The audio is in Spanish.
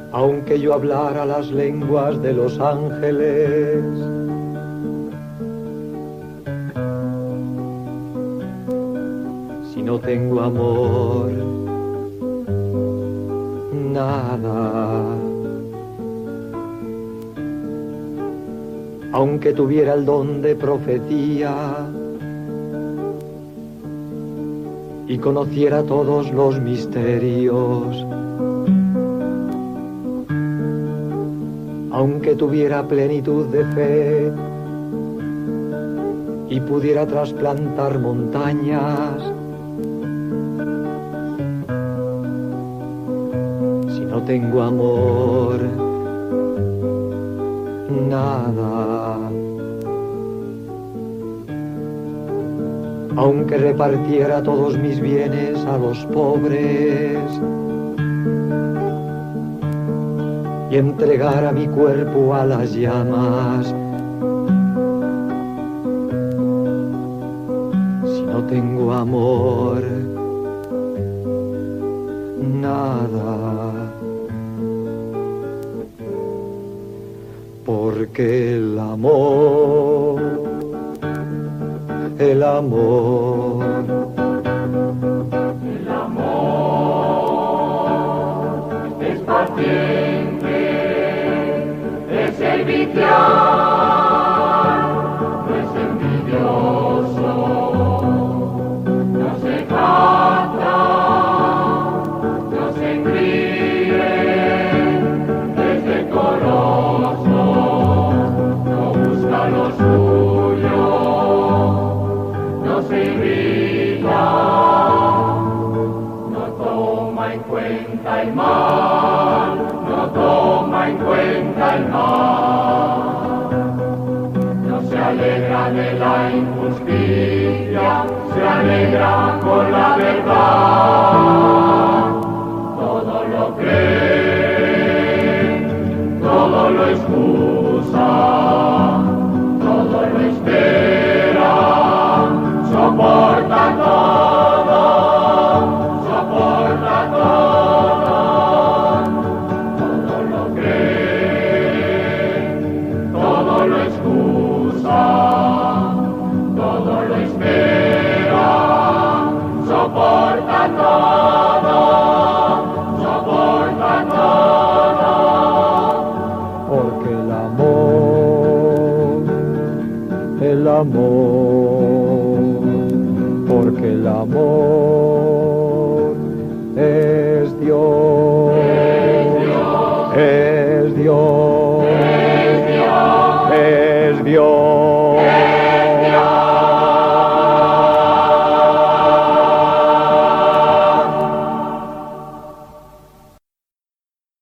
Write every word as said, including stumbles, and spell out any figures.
aunque yo hablara las lenguas de los ángeles. Si no tengo amor, nada. Aunque tuviera el don de profecía y conociera todos los misterios, aunque tuviera plenitud de fe y pudiera trasplantar montañas, si no tengo amor, nada. Aunque repartiera todos mis bienes a los pobres y entregara mi cuerpo a las llamas, si no tengo amor, nada. Porque el amor, el amor, el amor es paciente, es servicial, no es envidioso, no se jacta, no se engríe, es decoroso, no busca lo suyo, no se irrita, no toma en cuenta el mal, no toma en cuenta el mal, no se alegra de la injusticia, se alegra con la verdad, todo lo cree, todo lo excusa, todo lo espera, soporta todo, soporta todo, todo lo cree, todo lo excusa, todo lo espera, soporta todo, soporta todo. porque el amor, el amor, porque el amor es Dios.